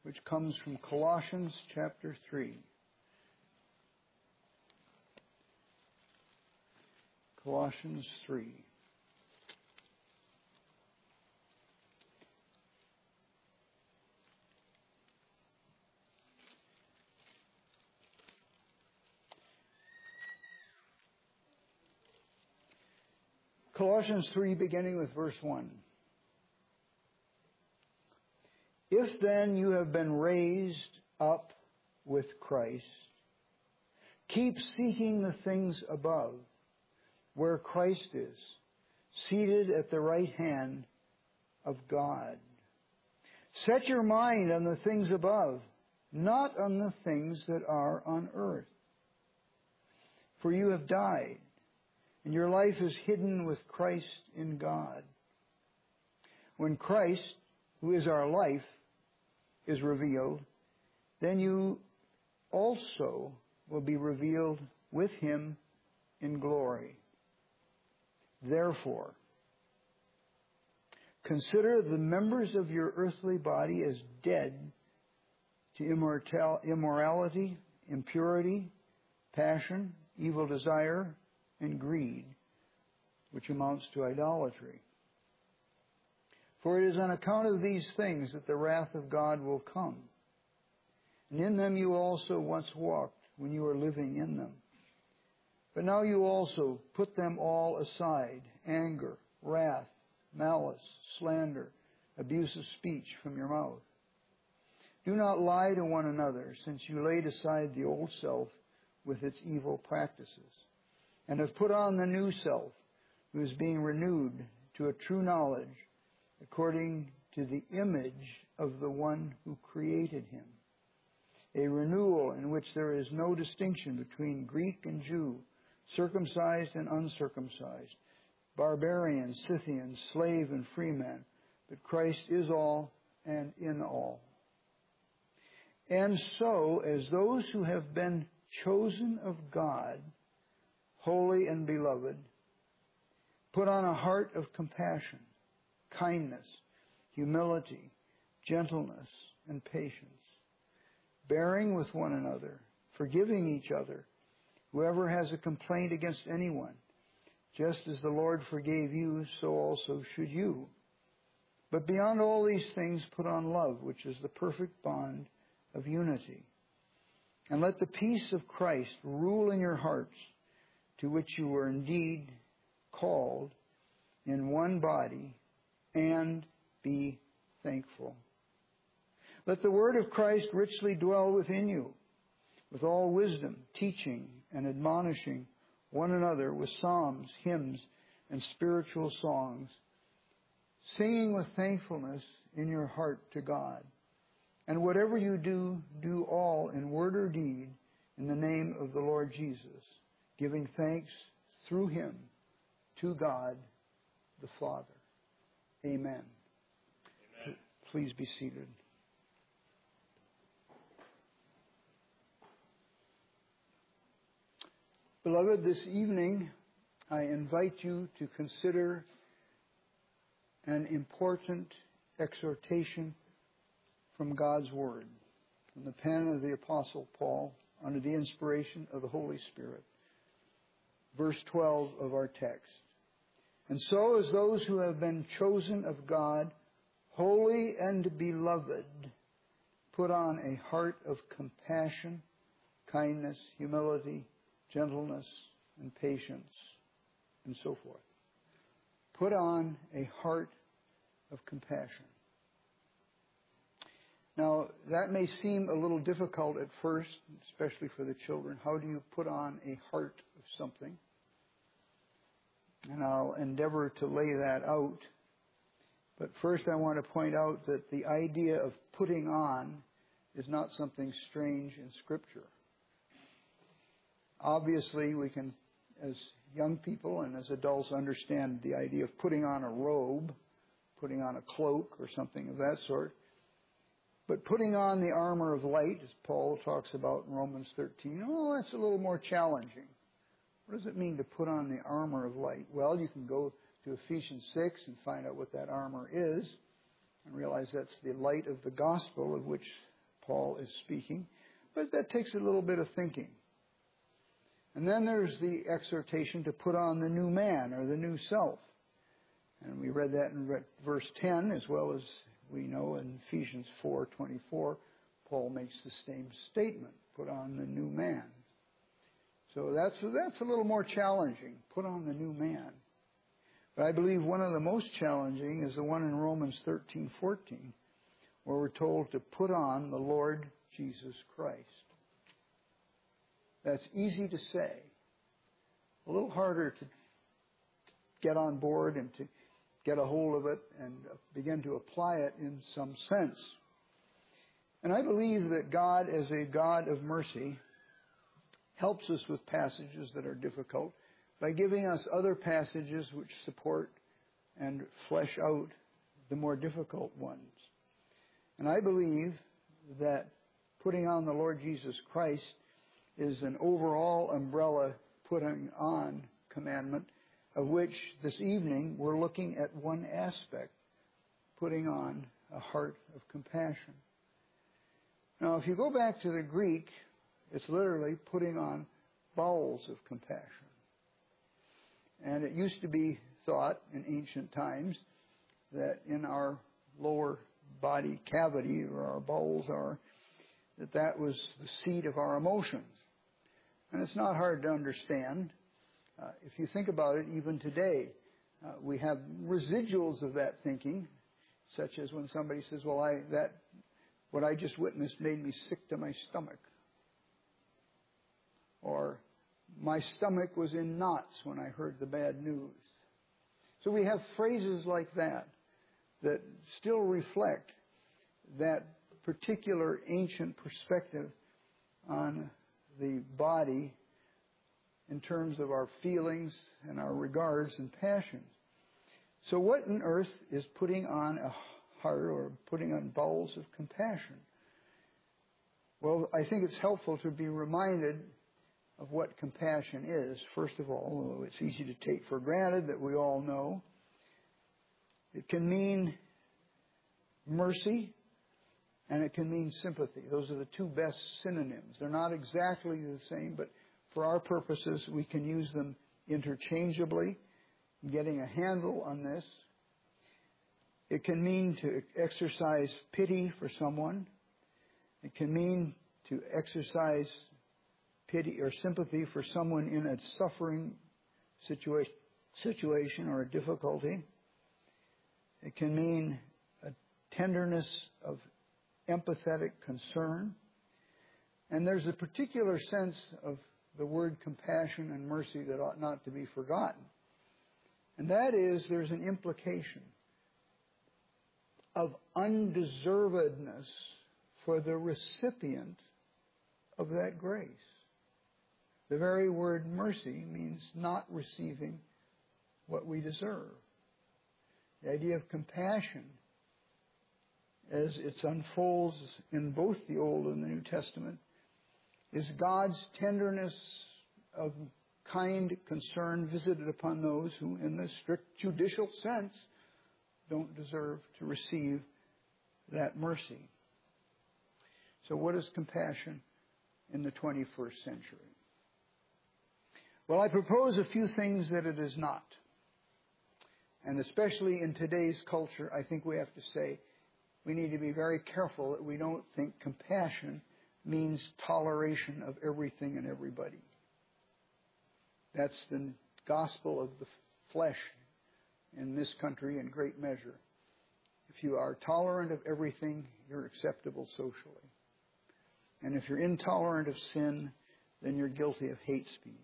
which comes from Colossians chapter 3. Colossians 3. Colossians 3, beginning with verse 1. If then you have been raised up with Christ, keep seeking the things above, where Christ is, seated at the right hand of God. Set your mind on the things above, not on the things that are on earth. For you have died, and your life is hidden with Christ in God. When Christ, who is our life, is revealed, then you also will be revealed with him in glory. Therefore, consider the members of your earthly body as dead to immorality, impurity, passion, evil desire, and greed, which amounts to idolatry. For it is on account of these things that the wrath of God will come. And in them you also once walked when you were living in them. But now you also put them all aside: anger, wrath, malice, slander, abuse of speech from your mouth. Do not lie to one another, since you laid aside the old self with its evil practices, and have put on the new self, who is being renewed to a true knowledge, according to the image of the one who created him. A renewal in which there is no distinction between Greek and Jew, circumcised and uncircumcised, barbarian, Scythian, slave and free man, but Christ is all and in all. And so, as those who have been chosen of God, holy and beloved, put on a heart of compassion, kindness, humility, gentleness, and patience, bearing with one another, forgiving each other, whoever has a complaint against anyone. Just as the Lord forgave you, so also should you. But beyond all these things, put on love, which is the perfect bond of unity. And let the peace of Christ rule in your hearts, to which you were indeed called in one body, and be thankful. Let the word of Christ richly dwell within you, with all wisdom, teaching and admonishing one another with psalms, hymns, and spiritual songs, singing with thankfulness in your heart to God. And whatever you do, do all in word or deed in the name of the Lord Jesus, giving thanks through him to God the Father. Amen. Amen. Please be seated. Beloved, this evening I invite you to consider an important exhortation from God's Word, from the pen of the Apostle Paul, under the inspiration of the Holy Spirit. Verse 12 of our text. And so, as those who have been chosen of God, holy and beloved, put on a heart of compassion, kindness, humility, gentleness, and patience, and so forth. Put on a heart of compassion. Now, that may seem a little difficult at first, especially for the children. How do you put on a heart of something? And I'll endeavor to lay that out. But first I want to point out that the idea of putting on is not something strange in Scripture. Obviously, we can, as young people and as adults, understand the idea of putting on a robe, putting on a cloak or something of that sort. But putting on the armor of light, as Paul talks about in Romans 13, that's a little more challenging. What does it mean to put on the armor of light? Well, you can go to Ephesians 6 and find out what that armor is and realize that's the light of the gospel of which Paul is speaking, but that takes a little bit of thinking. And then there's the exhortation to put on the new man, or the new self. And we read that in verse 10, as well as we know in Ephesians 4:24, Paul makes the same statement, put on the new man. So that's a little more challenging, put on the new man. But I believe one of the most challenging is the one in Romans 13:14, where we're told to put on the Lord Jesus Christ. That's easy to say, a little harder to get on board and to get a hold of it and begin to apply it in some sense. And I believe that God, as a God of mercy, helps us with passages that are difficult by giving us other passages which support and flesh out the more difficult ones. And I believe that putting on the Lord Jesus Christ is an overall umbrella putting on commandment, of which this evening we're looking at one aspect, putting on a heart of compassion. Now, if you go back to the Greek, it's literally putting on bowels of compassion. And it used to be thought in ancient times that in our lower body cavity, where our bowels are, that was the seat of our emotions. And it's not hard to understand. If you think about it, even today, we have residuals of that thinking, such as when somebody says, well, what I just witnessed made me sick to my stomach. Or, my stomach was in knots when I heard the bad news. So we have phrases like that that still reflect that particular ancient perspective on the body in terms of our feelings and our regards and passions. So what on earth is putting on a heart or putting on bowels of compassion? Well, I think it's helpful to be reminded of what compassion is. First of all, although it's easy to take for granted that we all know, it can mean mercy and it can mean sympathy. Those are the two best synonyms. They're not exactly the same, but for our purposes, we can use them interchangeably. Getting a handle on this. It can mean to exercise pity for someone. It can mean to exercise pity or sympathy for someone in a suffering situation or a difficulty. It can mean a tenderness of empathetic concern. And there's a particular sense of the word compassion and mercy that ought not to be forgotten. And that is, there's an implication of undeservedness for the recipient of that grace. The very word mercy means not receiving what we deserve. The idea of compassion, as it unfolds in both the Old and the New Testament, is God's tenderness of kind concern visited upon those who, in the strict judicial sense, don't deserve to receive that mercy. So what is compassion in the 21st century? Well, I propose a few things that it is not. And especially in today's culture, I think we have to say we need to be very careful that we don't think compassion means toleration of everything and everybody. That's the gospel of the flesh in this country in great measure. If you are tolerant of everything, you're acceptable socially. And if you're intolerant of sin, then you're guilty of hate speech.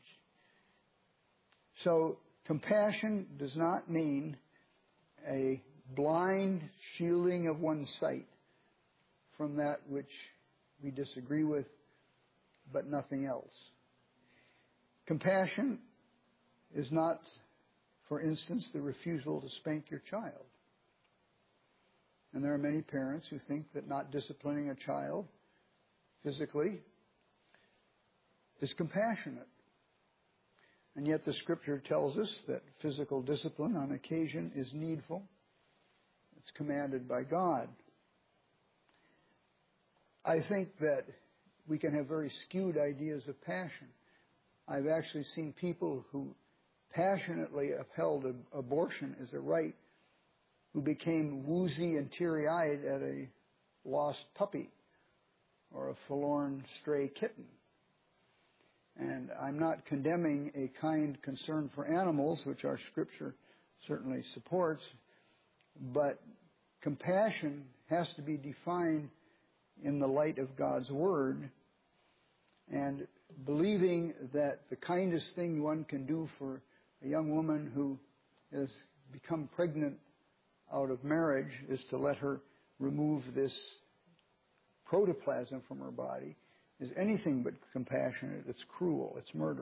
So compassion does not mean a blind shielding of one's sight from that which we disagree with, but nothing else. Compassion is not, for instance, the refusal to spank your child. And there are many parents who think that not disciplining a child physically is compassionate. And yet the Scripture tells us that physical discipline on occasion is needful. It's commanded by God. I think that we can have very skewed ideas of passion. I've actually seen people who passionately upheld abortion as a right who became woozy and teary-eyed at a lost puppy or a forlorn stray kitten. And I'm not condemning a kind concern for animals, which our Scripture certainly supports, but compassion has to be defined in the light of God's Word, and believing that the kindest thing one can do for a young woman who has become pregnant out of marriage is to let her remove this protoplasm from her body is anything but compassionate. It's cruel. It's murder.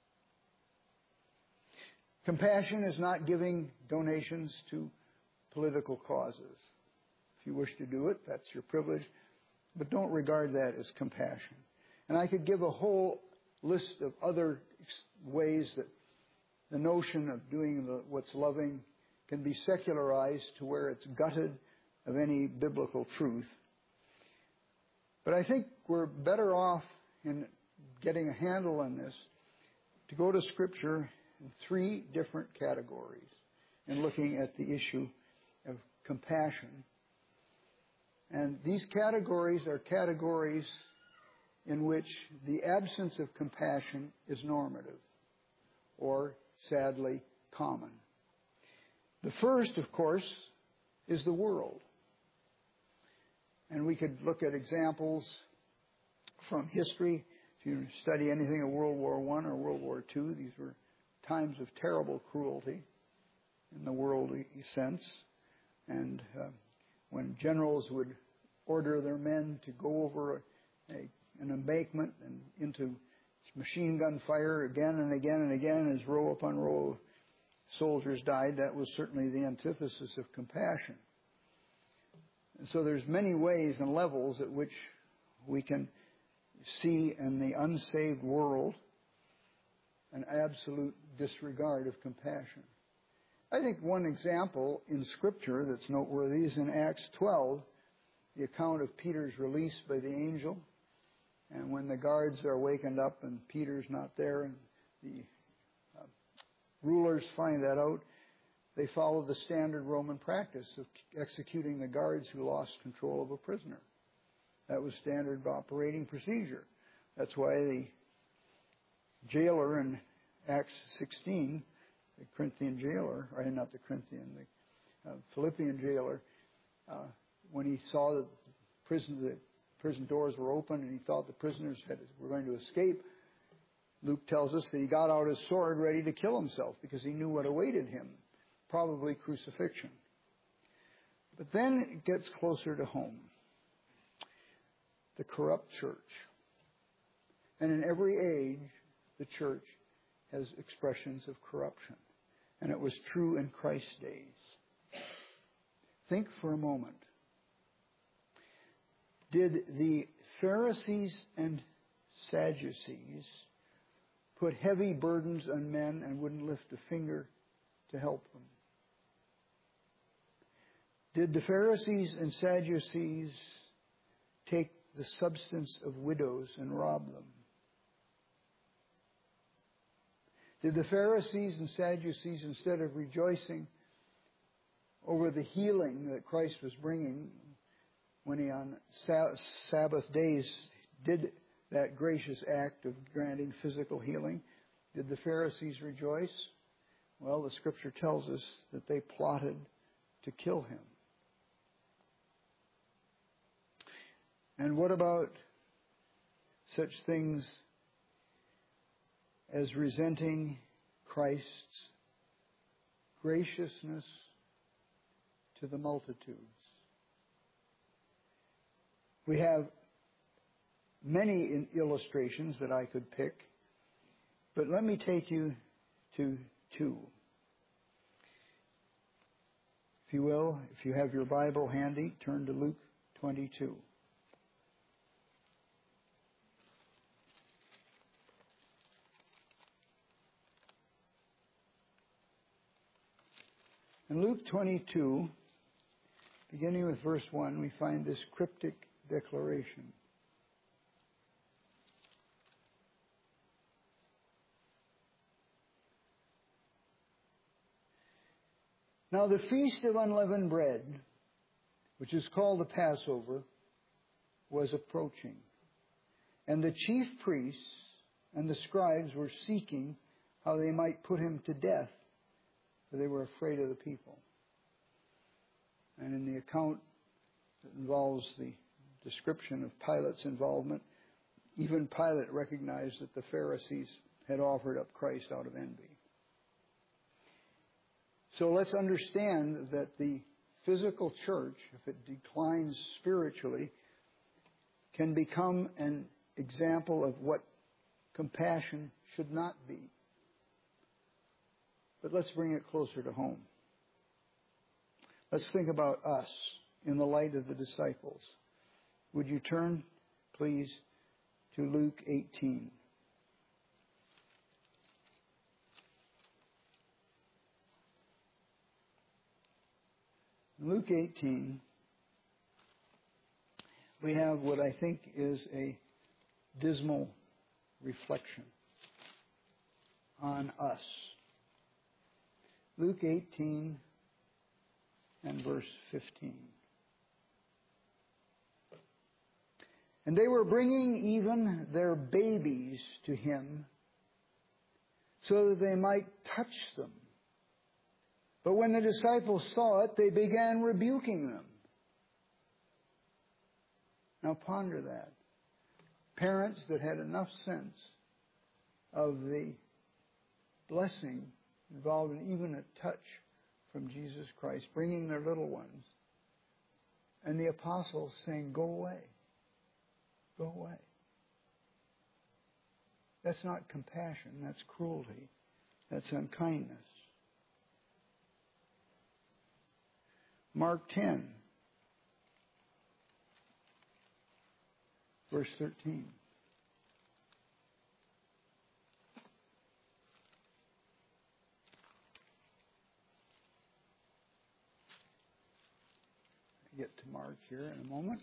Compassion is not giving donations to political causes. If you wish to do it, that's your privilege, but don't regard that as compassion. And I could give a whole list of other ways that the notion of doing what's loving can be secularized to where it's gutted of any biblical truth. But I think we're better off in getting a handle on this to go to Scripture in three different categories and looking at the issue of compassion. And these categories are categories in which the absence of compassion is normative or, sadly, common. The first, of course, is the world. And we could look at examples from history. If you study anything of World War I or World War II, these were times of terrible cruelty in the worldly sense. And when generals would order their men to go over an embankment and into machine gun fire again and again and again as row upon row of soldiers died, that was certainly the antithesis of compassion. And so there's many ways and levels at which we can see in the unsaved world an absolute disregard of compassion. I think one example in Scripture that's noteworthy is in Acts 12, the account of Peter's release by the angel. And when the guards are wakened up and Peter's not there and the rulers find that out, they follow the standard Roman practice of executing the guards who lost control of a prisoner. That was standard operating procedure. That's why the jailer in Acts 16, the Corinthian jailer, or not the Corinthian, the Philippian jailer, when he saw that the prison doors were open and he thought the prisoners were going to escape, Luke tells us that he got out his sword ready to kill himself because he knew what awaited him, probably crucifixion. But then it gets closer to home. The corrupt church. And in every age, the church has expressions of corruption. And it was true in Christ's days. Think for a moment. Did the Pharisees and Sadducees put heavy burdens on men and wouldn't lift a finger to help them? Did the Pharisees and Sadducees take the substance of widows and rob them? Did the Pharisees and Sadducees, instead of rejoicing over the healing that Christ was bringing when he on Sabbath days did that gracious act of granting physical healing, did the Pharisees rejoice? Well, the Scripture tells us that they plotted to kill him. And what about such things as resenting Christ's graciousness to the multitudes? We have many illustrations that I could pick, but let me take you to two. If you will, if you have your Bible handy, turn to Luke 22. In Luke 22, beginning with verse 1, we find this cryptic declaration. Now the feast of unleavened bread, which is called the Passover, was approaching. And the chief priests and the scribes were seeking how they might put him to death, for they were afraid of the people. And in the account that involves the description of Pilate's involvement, even Pilate recognized that the Pharisees had offered up Christ out of envy. So let's understand that the physical church, if it declines spiritually, can become an example of what compassion should not be. But let's bring it closer to home. Let's think about us in the light of the disciples. Would you turn, please, to Luke 18. In Luke 18, we have what I think is a dismal reflection on us. Luke 18 and verse 15. And they were bringing even their babies to him so that they might touch them. But when the disciples saw it, they began rebuking them. Now ponder that. Parents that had enough sense of the blessing involved in even a touch from Jesus Christ, bringing their little ones. And the apostles saying, "Go away. Go away." That's not compassion. That's cruelty. That's unkindness. Mark 10, verse 13. I'll get to Mark here in a moment.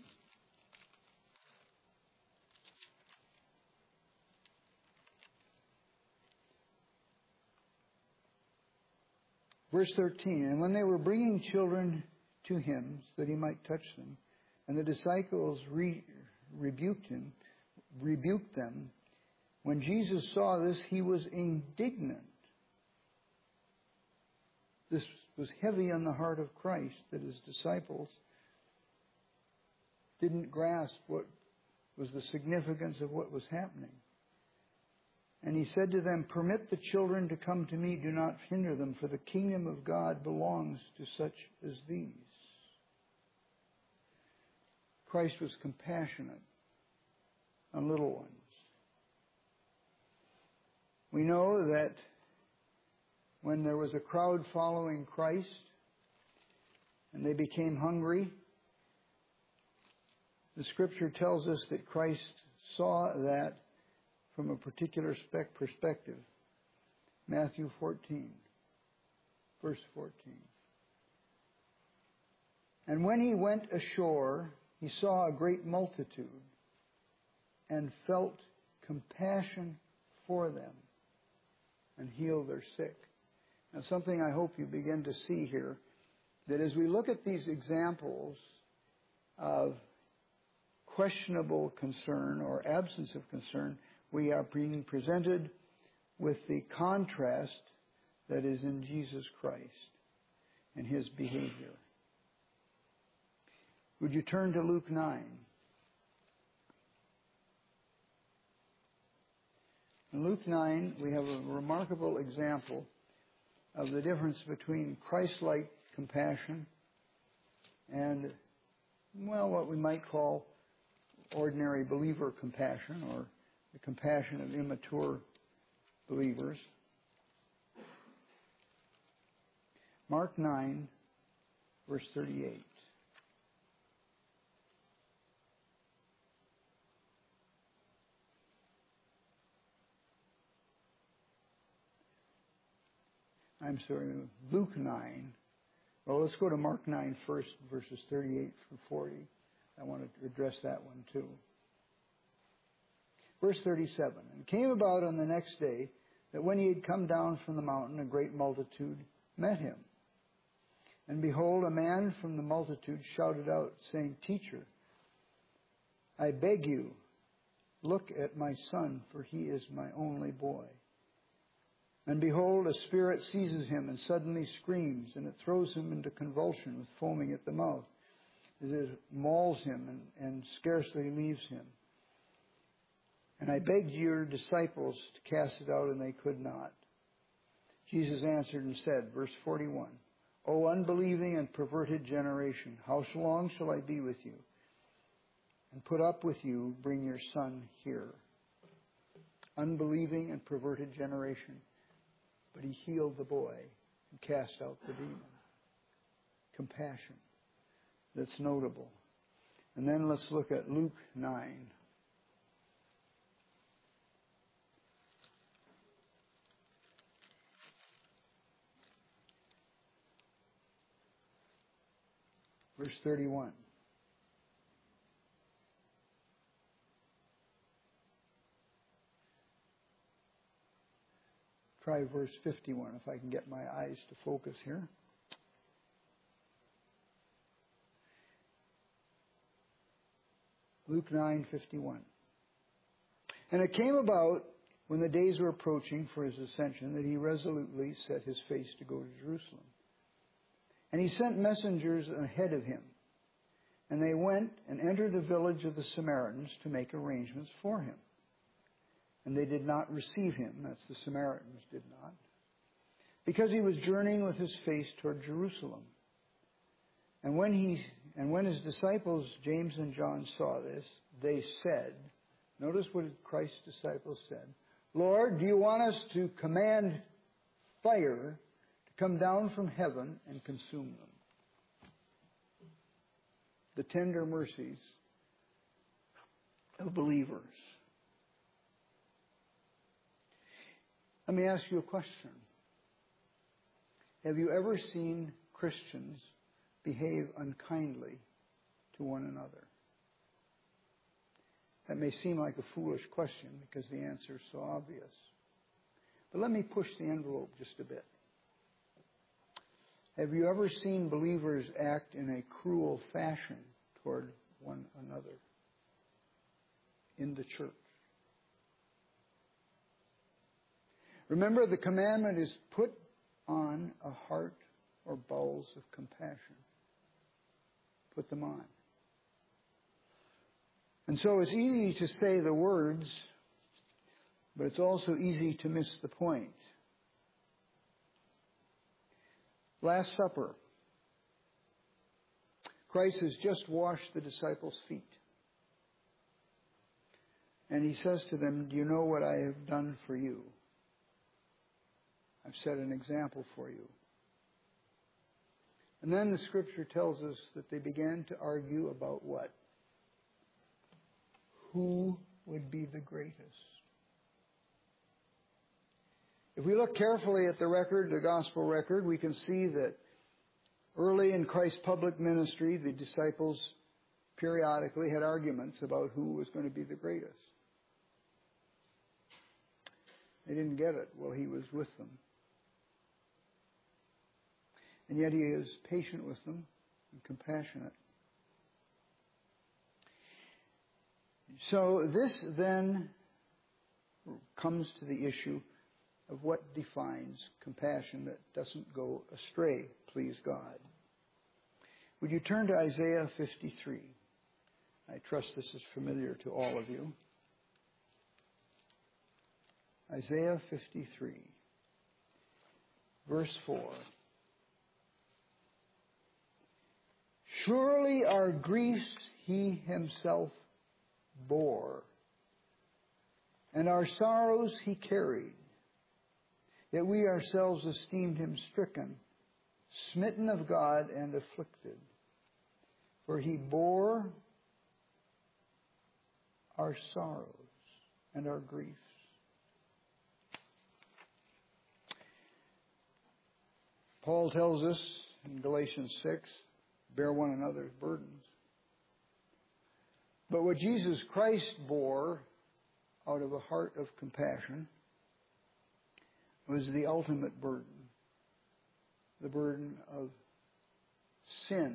Verse 13, and when they were bringing children to him so that he might touch them, and the disciples rebuked them, when Jesus saw this, he was indignant. This was heavy on the heart of Christ, that his disciples didn't grasp what was the significance of what was happening. And he said to them, "Permit the children to come to me, do not hinder them, for the kingdom of God belongs to such as these." Christ was compassionate on little ones. We know that when there was a crowd following Christ and they became hungry, the Scripture tells us that Christ saw that from a particular perspective. Matthew 14, verse 14. And when he went ashore, he saw a great multitude and felt compassion for them and healed their sick. Now, something I hope you begin to see here, that as we look at these examples of questionable concern or absence of concern, we are being presented with the contrast that is in Jesus Christ and his behavior. Would you turn to Luke 9? In Luke 9, we have a remarkable example of the difference between Christ-like compassion and, well, what we might call ordinary believer compassion, or the compassion of immature believers. Mark 9, verse 38. I'm sorry, Luke 9. Well, let's go to Mark 9 first, verses 38 through 40. I want to address that one too. Verse 37, and it came about on the next day that when he had come down from the mountain, a great multitude met him. And behold, a man from the multitude shouted out, saying, Teacher, I beg you, look at my son, for he is my only boy. And behold, a spirit seizes him and suddenly screams, and it throws him into convulsion with foaming at the mouth, as it mauls him and scarcely leaves him. And I begged your disciples to cast it out, and they could not. Jesus answered and said, verse 41, O unbelieving and perverted generation, how long shall I be with you? And put up with you, bring your son here. Unbelieving and perverted generation. But he healed the boy and cast out the demon. Compassion. That's notable. And then let's look at Luke 9. Verse 31. Try verse 51 if I can get my eyes to focus here. Luke 9:51. And it came about when the days were approaching for his ascension that he resolutely set his face to go to Jerusalem. And he sent messengers ahead of him. And they went and entered the village of the Samaritans to make arrangements for him. And they did not receive him, that's the Samaritans did not, because he was journeying with his face toward Jerusalem. And when his disciples, James and John, saw this, they said, notice what Christ's disciples said, Lord, do you want us to command fire to come down from heaven and consume them? The tender mercies of believers. Let me ask you a question. Have you ever seen Christians behave unkindly to one another? That may seem like a foolish question because the answer is so obvious. But let me push the envelope just a bit. Have you ever seen believers act in a cruel fashion toward one another in the church? Remember, the commandment is put on a heart or bowels of compassion. Put them on. And so it's easy to say the words, but it's also easy to miss the point. Last Supper. Christ has just washed the disciples' feet. And he says to them, do you know what I have done for you? I've set an example for you. And then the scripture tells us that they began to argue about what? Who would be the greatest? If we look carefully at the record, the gospel record, we can see that early in Christ's public ministry, the disciples periodically had arguments about who was going to be the greatest. They didn't get it while he was with them. And yet he is patient with them and compassionate. So this then comes to the issue of what defines compassion that doesn't go astray, please God. Would you turn to Isaiah 53? I trust this is familiar to all of you. Isaiah 53, verse 4. Surely our griefs he himself bore, and our sorrows he carried. Yet we ourselves esteemed him stricken, smitten of God, and afflicted. For he bore our sorrows and our griefs. Paul tells us in Galatians 6, bear one another's burdens. But what Jesus Christ bore out of a heart of compassion was the ultimate burden, the burden of sin,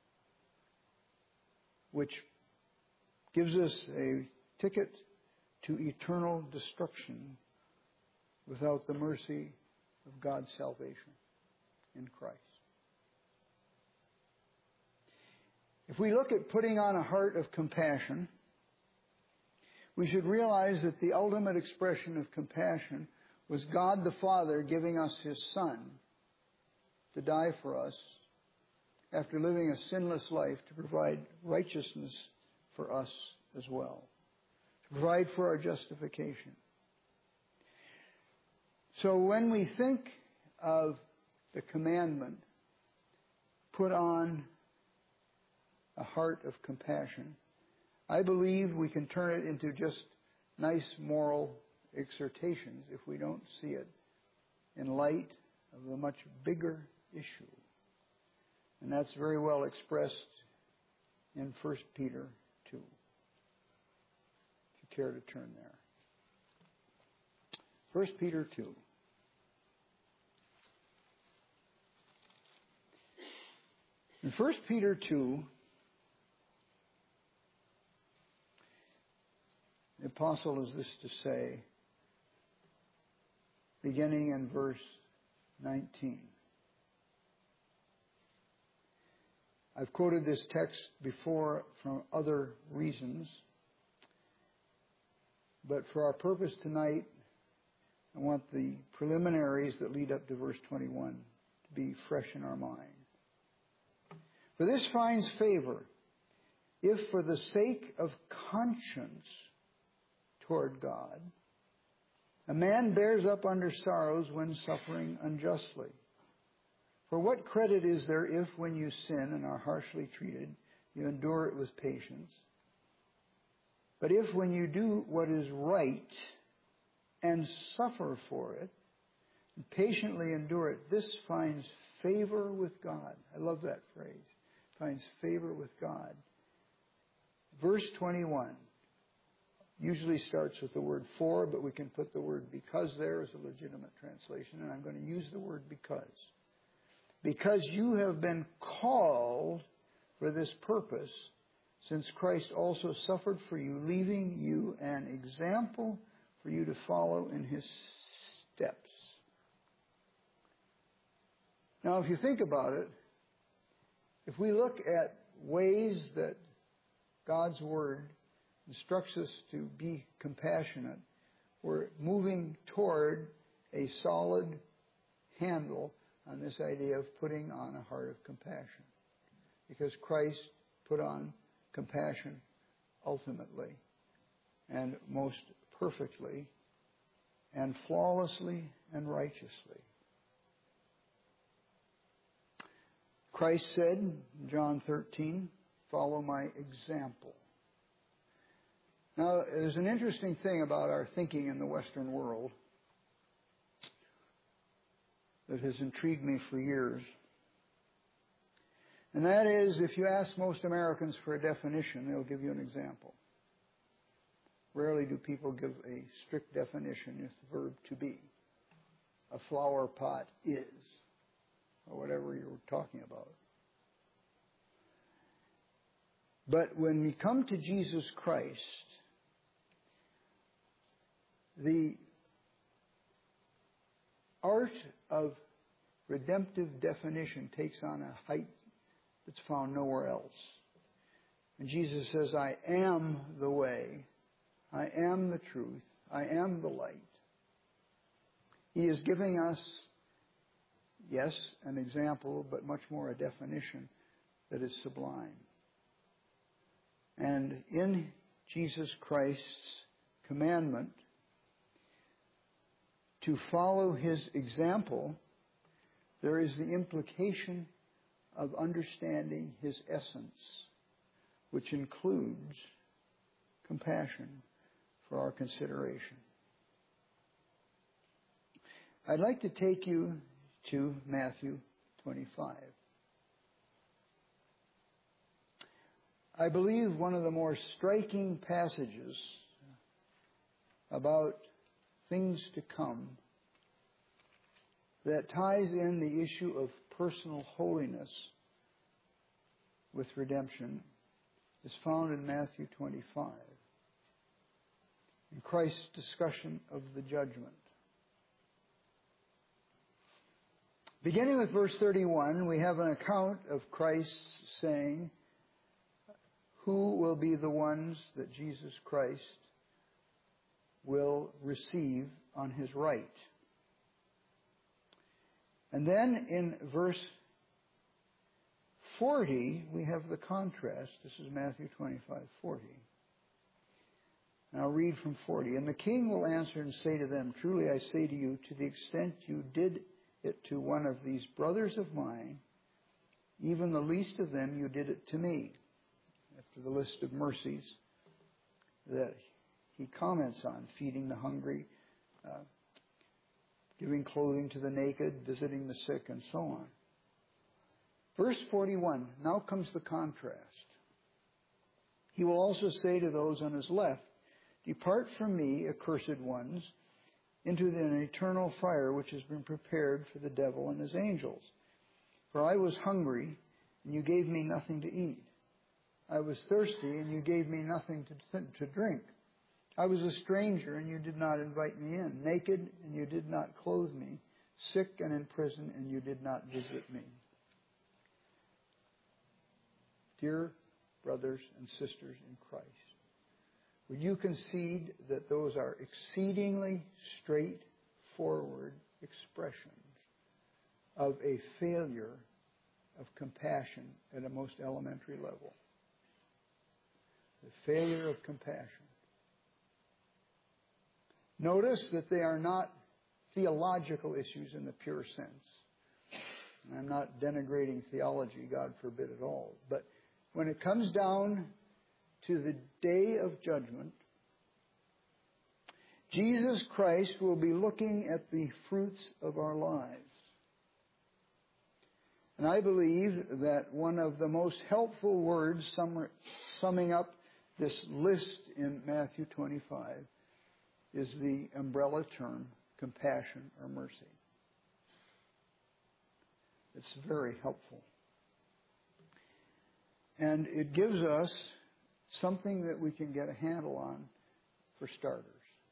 which gives us a ticket to eternal destruction without the mercy of God's salvation in Christ. If we look at putting on a heart of compassion, we should realize that the ultimate expression of compassion was God the Father giving us His Son to die for us after living a sinless life to provide righteousness for us as well, to provide for our justification. So when we think of the commandment, put on a heart of compassion, I believe we can turn it into just nice moral exhortations if we don't see it in light of the much bigger issue. And that's very well expressed in 1 Peter 2. If you care to turn there. 1 Peter 2. In 1 Peter 2, the apostle has this to say, beginning in verse 19. I've quoted this text before from other reasons, but for our purpose tonight, I want the preliminaries that lead up to verse 21 to be fresh in our mind. For this finds favor, if for the sake of conscience toward God, a man bears up under sorrows when suffering unjustly. For what credit is there if, when you sin and are harshly treated, you endure it with patience? But if, when you do what is right and suffer for it, and patiently endure it, this finds favor with God. I love that phrase. Finds favor with God. Verse 21 usually starts with the word for, but we can put the word because there as a legitimate translation, and I'm going to use the word because. Because you have been called for this purpose, since Christ also suffered for you, leaving you an example for you to follow in His steps. Now, if you think about it, if we look at ways that God's Word instructs us to be compassionate, we're moving toward a solid handle on this idea of putting on a heart of compassion. Because Christ put on compassion ultimately and most perfectly and flawlessly and righteously. Christ said in John 13, follow my example. Now, there's an interesting thing about our thinking in the Western world that has intrigued me for years. And that is, if you ask most Americans for a definition, they'll give you an example. Rarely do people give a strict definition with the verb to be. A flower pot is, or whatever you're talking about. But when we come to Jesus Christ, the art of redemptive definition takes on a height that's found nowhere else. And Jesus says, I am the way, I am the truth, I am the light. He is giving us, yes, an example, but much more a definition that is sublime. And in Jesus Christ's commandment to follow His example, there is the implication of understanding His essence, which includes compassion for our consideration. I'd like to take you to Matthew 25. I believe one of the more striking passages about things to come that ties in the issue of personal holiness with redemption is found in Matthew 25, in Christ's discussion of the judgment. Beginning with verse 31, we have an account of Christ saying, who will be the ones that Jesus Christ will receive on his right. And then in verse 40, we have the contrast. This is Matthew 25:40. And I'll read from 40. And the king will answer and say to them, truly I say to you, to the extent you did it to one of these brothers of mine, even the least of them, you did it to me. After the list of mercies that he comments on, feeding the hungry, giving clothing to the naked, visiting the sick, and so on. Verse 41, now comes the contrast. He will also say to those on his left, depart from me, accursed ones, into an eternal fire which has been prepared for the devil and his angels. For I was hungry, and you gave me nothing to eat. I was thirsty, and you gave me nothing to drink. I was a stranger, and you did not invite me in. Naked, and you did not clothe me. Sick and in prison, and you did not visit me. Dear brothers and sisters in Christ, would you concede that those are exceedingly straightforward expressions of a failure of compassion at a most elementary level? The failure of compassion. Notice that they are not theological issues in the pure sense. And I'm not denigrating theology, God forbid at all. But when it comes down to the day of judgment, Jesus Christ will be looking at the fruits of our lives. And I believe that one of the most helpful words summing up this list in Matthew 25 is the umbrella term, compassion or mercy. It's very helpful. And it gives us something that we can get a handle on for starters.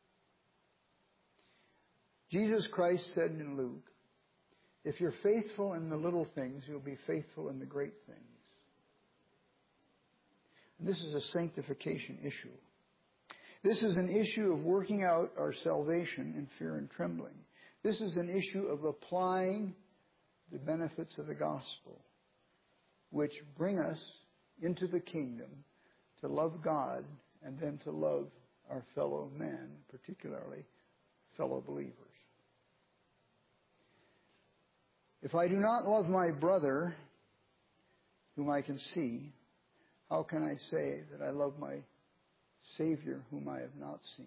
Jesus Christ said in Luke, if you're faithful in the little things, you'll be faithful in the great things. And this is a sanctification issue. This is an issue of working out our salvation in fear and trembling. This is an issue of applying the benefits of the gospel, which bring us into the kingdom to love God and then to love our fellow men, particularly fellow believers. If I do not love my brother, whom I can see, how can I say that I love my Savior, whom I have not seen?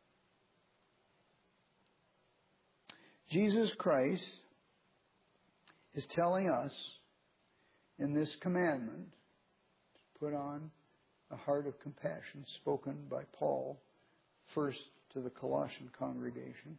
Jesus Christ is telling us in this commandment to put on a heart of compassion, spoken by Paul first to the Colossian congregation,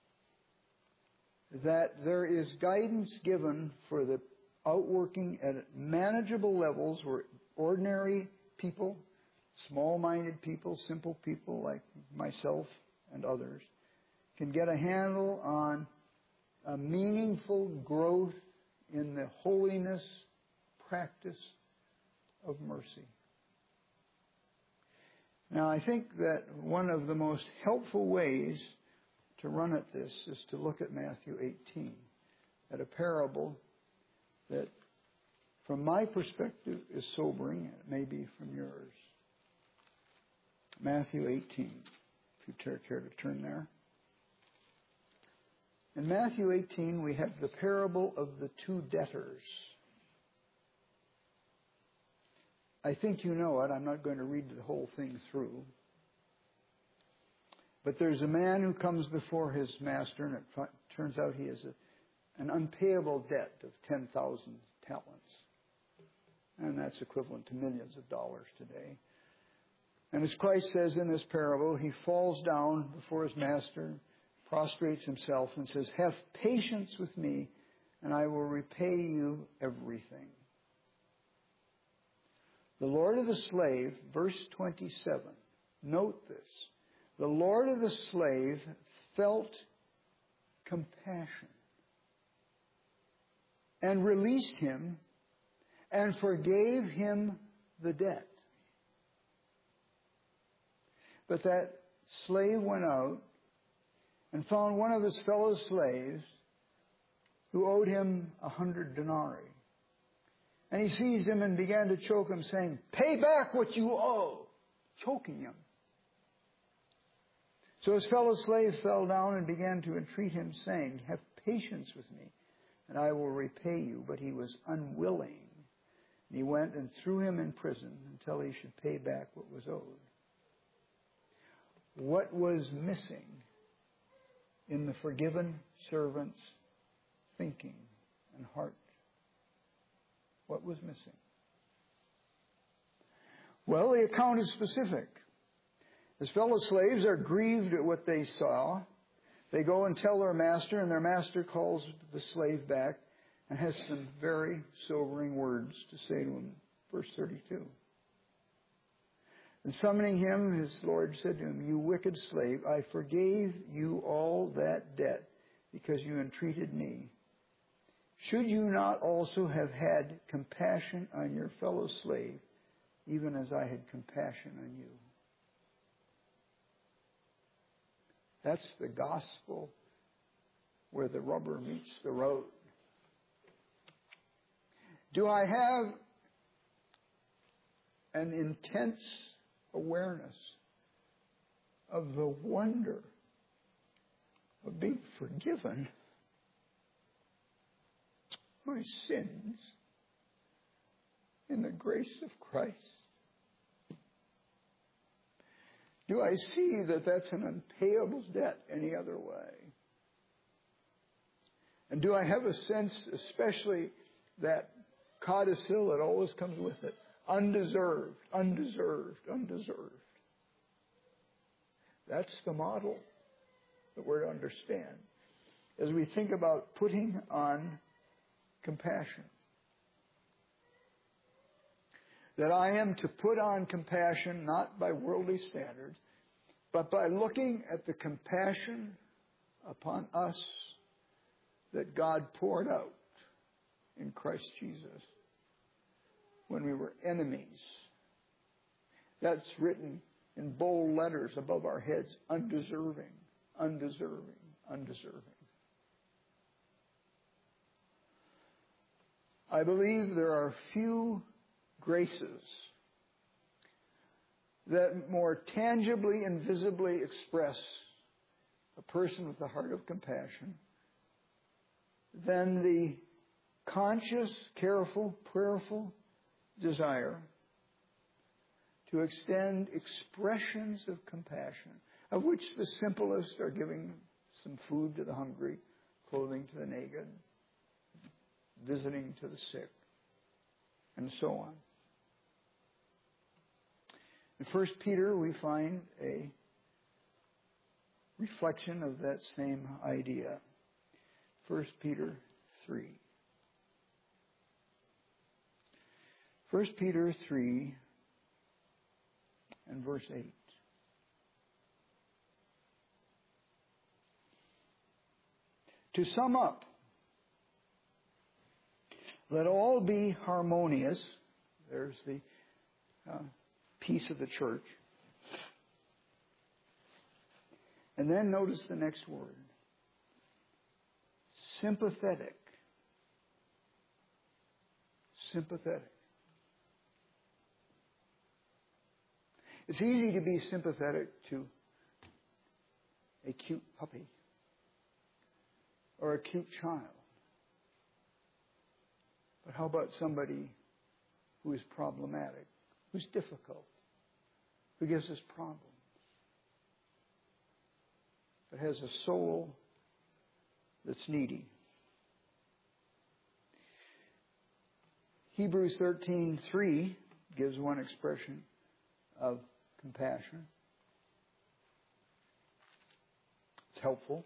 that there is guidance given for the outworking at manageable levels where ordinary people, small-minded people, simple people like myself and others can get a handle on a meaningful growth in the holiness practice of mercy. Now, I think that one of the most helpful ways to run at this is to look at Matthew 18, at a parable that, from my perspective, is sobering. It may be from yours. Matthew 18, if you care to turn there. In Matthew 18, we have the parable of the two debtors. I think you know it. I'm not going to read the whole thing through. But there's a man who comes before his master, and it turns out he has an unpayable debt of 10,000 talents. And that's equivalent to millions of dollars today. And as Christ says in this parable, he falls down before his master, prostrates himself, and says, have patience with me, and I will repay you everything. The Lord of the slave, verse 27, note this. The Lord of the slave felt compassion and released him and forgave him the debt. But that slave went out and found one of his fellow slaves who owed him 100 denarii. And he seized him and began to choke him, saying, "Pay back what you owe," choking him. So his fellow slave fell down and began to entreat him, saying, "Have patience with me, and I will repay you." But he was unwilling. And he went and threw him in prison until he should pay back what was owed. What was missing in the forgiven servant's thinking and heart? What was missing? Well, the account is specific. His fellow slaves are grieved at what they saw. They go and tell their master, and their master calls the slave back and has some very sobering words to say to him. Verse 32. And summoning him, his Lord said to him, "You wicked slave, I forgave you all that debt because you entreated me. Should you not also have had compassion on your fellow slave, even as I had compassion on you?" That's the gospel where the rubber meets the road. Do I have an intense awareness of the wonder of being forgiven my sins in the grace of Christ? Do I see that that's an unpayable debt any other way? And do I have a sense, especially that codicil that always comes with it, undeserved, undeserved, undeserved? That's the model that we're to understand as we think about putting on compassion. That I am to put on compassion not by worldly standards, but by looking at the compassion upon us that God poured out in Christ Jesus when we were enemies. That's written in bold letters above our heads, undeserving, undeserving, undeserving. I believe there are few graces that more tangibly and visibly express a person with a heart of compassion than the conscious, careful, prayerful desire to extend expressions of compassion, of which the simplest are giving some food to the hungry, clothing to the naked, visiting to the sick, and so on. In 1 Peter, we find a reflection of that same idea. 1 Peter 3. 1 Peter 3 and verse 8. To sum up, let all be harmonious. There's the peace of the church. And then notice the next word. Sympathetic. Sympathetic. It's easy to be sympathetic to a cute puppy or a cute child. But how about somebody who is problematic, who's difficult, who gives us problems, but has a soul that's needy? Hebrews 13:3 gives one expression of compassion. It's helpful.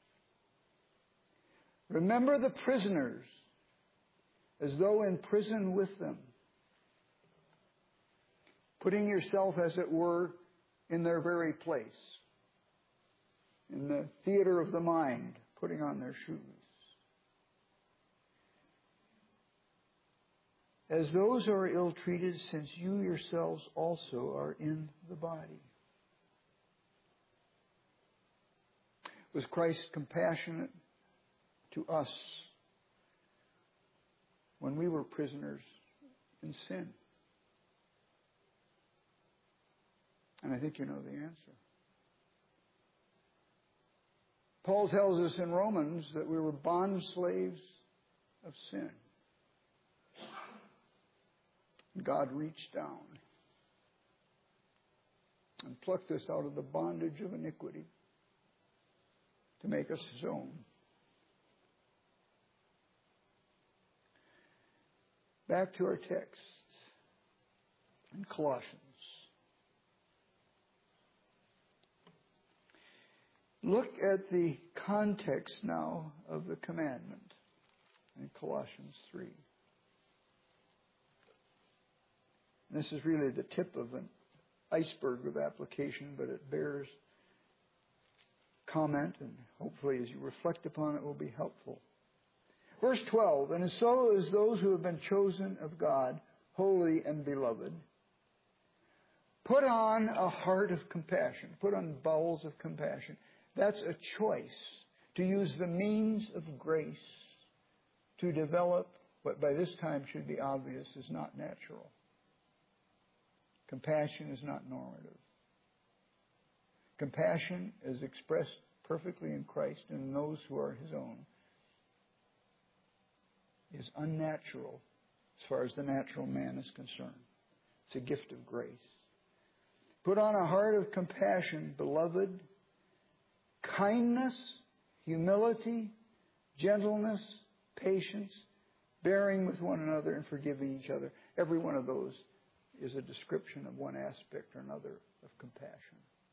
Remember the prisoners as though in prison with them, putting yourself, as it were, in their very place, in the theater of the mind, putting on their shoes. As those who are ill-treated, since you yourselves also are in the body. Was Christ compassionate to us when we were prisoners in sin? And I think you know the answer. Paul tells us in Romans that we were bond slaves of sin. God reached down and plucked us out of the bondage of iniquity to make us His own. Back to our text in Colossians. Look at the context now of the commandment in Colossians 3. This is really the tip of an iceberg of application, but it bears comment, and hopefully as you reflect upon it will be helpful. Verse 12, and so as those who have been chosen of God, holy and beloved, put on a heart of compassion, put on bowels of compassion. That's a choice to use the means of grace to develop what by this time should be obvious is not natural. Compassion is not normative. Compassion is expressed perfectly in Christ and in those who are His own. Is unnatural as far as the natural man is concerned. It's a gift of grace. Put on a heart of compassion, beloved, kindness, humility, gentleness, patience, bearing with one another and forgiving each other. Every one of those is a description of one aspect or another of compassion.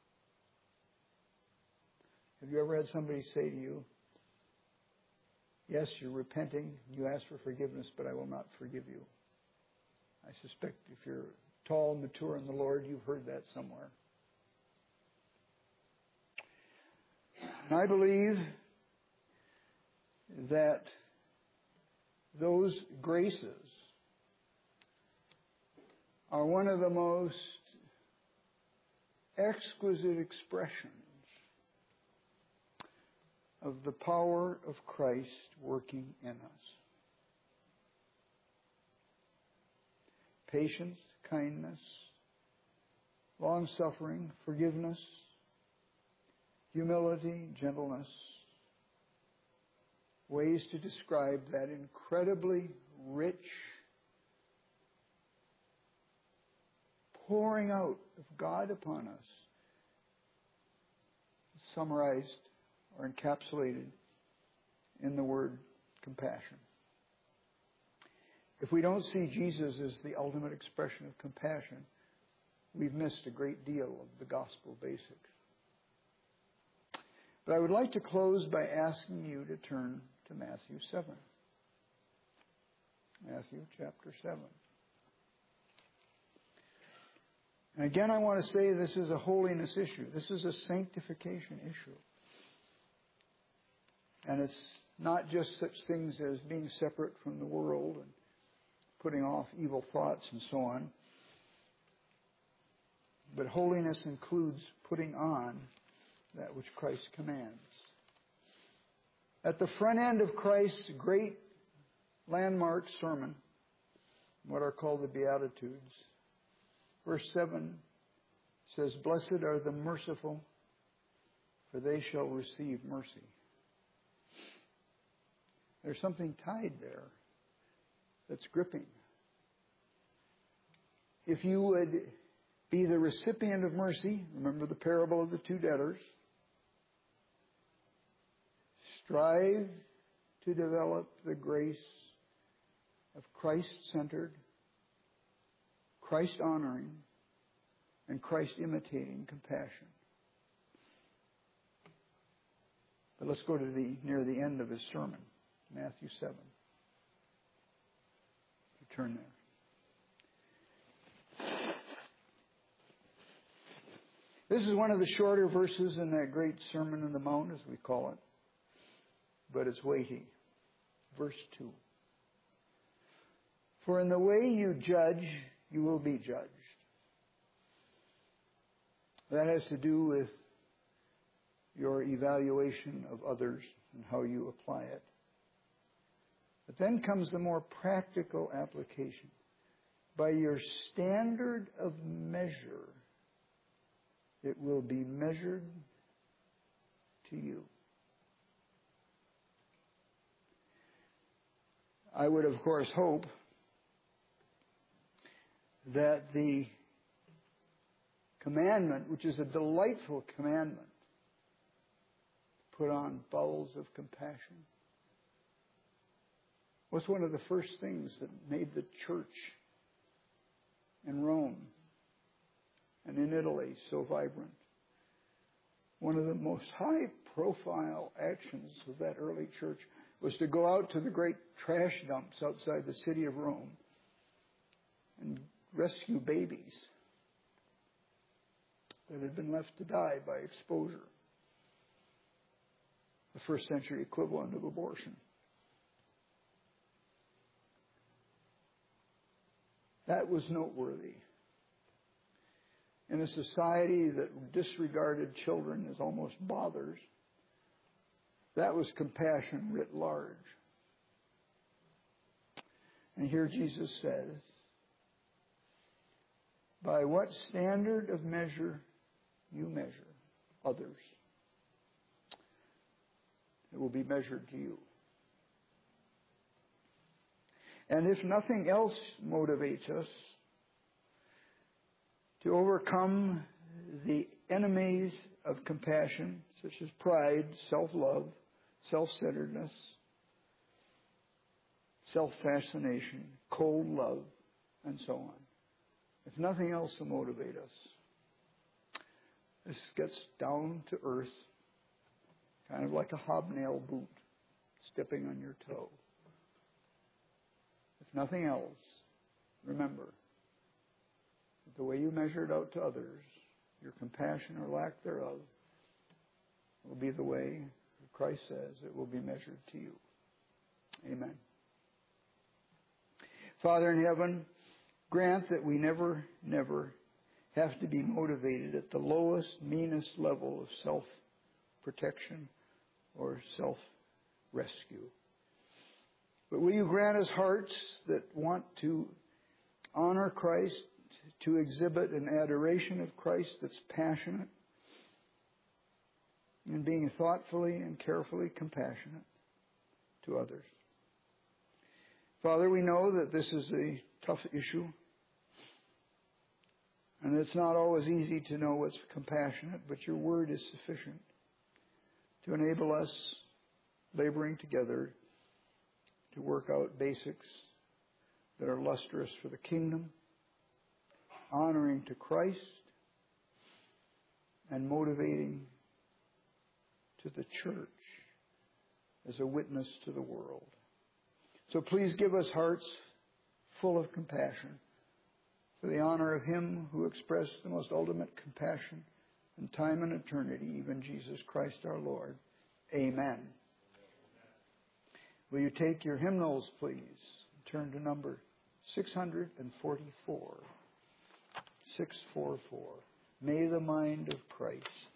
Have you ever had somebody say to you, yes, you're repenting, you ask for forgiveness, but I will not forgive you? I suspect if you're tall and mature in the Lord, you've heard that somewhere. And I believe that those graces are one of the most exquisite expressions of the power of Christ working in us. Patience, kindness, long-suffering, forgiveness, humility, gentleness. Ways to describe that incredibly rich pouring out of God upon us, summarized or encapsulated in the word compassion. If we don't see Jesus as the ultimate expression of compassion, we've missed a great deal of the gospel basics. But I would like to close by asking you to turn to Matthew 7. Matthew chapter 7. And again, I want to say this is a holiness issue. This is a sanctification issue. And it's not just such things as being separate from the world and putting off evil thoughts and so on. But holiness includes putting on that which Christ commands. At the front end of Christ's great landmark sermon, what are called the Beatitudes, verse 7 says, "Blessed are the merciful, for they shall receive mercy." There's something tied there that's gripping. If you would be the recipient of mercy, remember the parable of the two debtors, strive to develop the grace of Christ-centered, Christ-honoring, and Christ-imitating compassion. But let's go to near the end of his sermon, Matthew 7. Turn there. This is one of the shorter verses in that great Sermon on the Mount, as we call it. But it's weighty. Verse 2. For in the way you judge, you will be judged. That has to do with your evaluation of others and how you apply it. But then comes the more practical application. By your standard of measure, it will be measured to you. I would, of course, hope that the commandment, which is a delightful commandment, put on bowels of compassion, was one of the first things that made the church in Rome and in Italy so vibrant. One of the most high-profile actions of that early church was to go out to the great trash dumps outside the city of Rome and rescue babies that had been left to die by exposure, the first century equivalent of abortion. That was noteworthy. In a society that disregarded children as almost bothers, that was compassion writ large. And here Jesus says, by what standard of measure you measure others, it will be measured to you. And if nothing else motivates us to overcome the enemies of compassion, such as pride, self-love, self-centeredness, self-fascination, cold love, and so on. If nothing else will motivate us, this gets down to earth, kind of like a hobnail boot stepping on your toe. If nothing else, remember that the way you measure it out to others, your compassion or lack thereof, will be the way Christ says it will be measured to you. Amen. Father in heaven, grant that we never have to be motivated at the lowest, meanest level of self-protection or self-rescue. But will you grant us hearts that want to honor Christ, to exhibit an adoration of Christ that's passionate, and being thoughtfully and carefully compassionate to others. Father, we know that this is a tough issue, and it's not always easy to know what's compassionate, but your word is sufficient to enable us, laboring together, to work out basics that are lustrous for the kingdom, honoring to Christ, and motivating to the church as a witness to the world. So please give us hearts full of compassion for the honor of Him who expressed the most ultimate compassion in time and eternity, even Jesus Christ our Lord. Amen. Will you take your hymnals, please, and turn to number 644. 644. May the mind of Christ